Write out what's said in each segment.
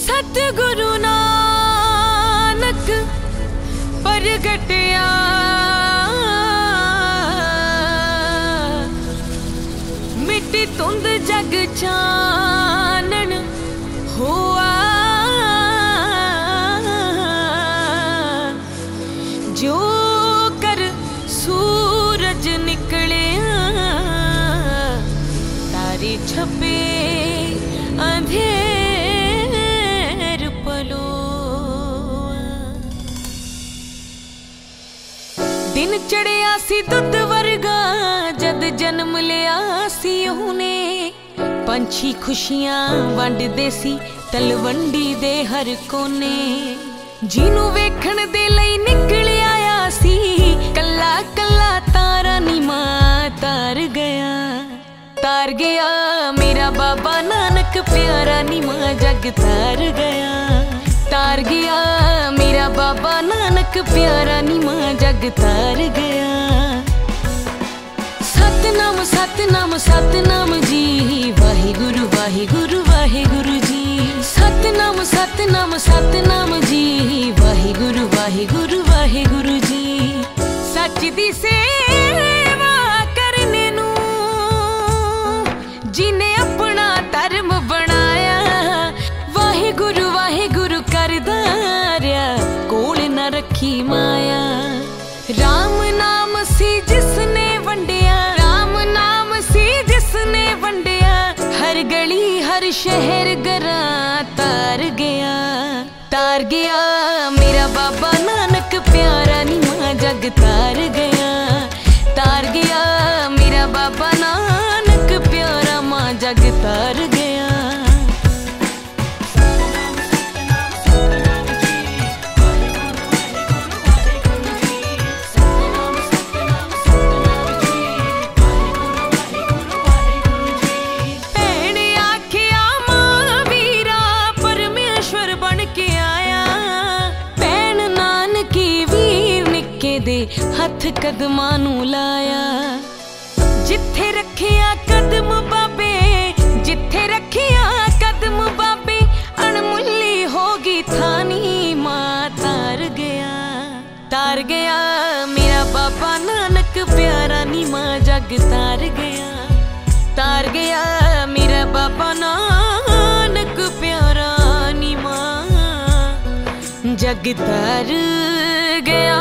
सतगुरु नानक प्रगटिया मिट्टी धुंध जग चानन हुआ जो कर सूरज निकले तारे छपे अंधेर पलो दिन चढ़िया सी दुध वर्गा जद जन्म लिया सी ਉਹਨੇ पंछी खुशियां वंडदे सी तलवंडी दे हर कोने जिन्नू वेखण दे लई निकल आया सी कल्ला कल्ला तारा नी मां तार गया मेरा बाबा नानक प्यारा नी मां जग तार गया मेरा बाबा नानक प्यारा नी मां जग तार गया। सतनाम सतनाम सतनाम जी वाहिगुरु वाहिगुरु वाहिगुरु जी सतनाम सतनाम सतनाम जी वाहिगुरु वाहिगुरु वाहिगुरु जी सच दी सेवा करने नू जिन्हें अपना धर्म बनाया वाहिगुरु वाहिगुरु करदा रहा कोल न रखी माया राम नाम सी जिसने वंडिया हर गली हर शहर गरा तार गया मेरा बाबा नानक प्यारा नी मां जग तार गया मेरा बाबा नानक प्यारा मां जग तार गया। हथ कदमां नू लाया जिथे रखिया कदम बाबे जिथे रखिया कदम बाबे अणमुल्ली होगी थानी मां तार गया मेरा बाबा नानक प्यारा नी मां जग तार गया मेरा बाबा नानक प्यारा नी मां जग तार गया।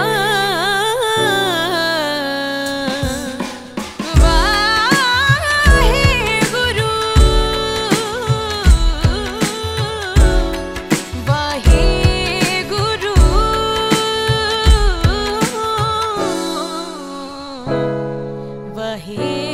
Here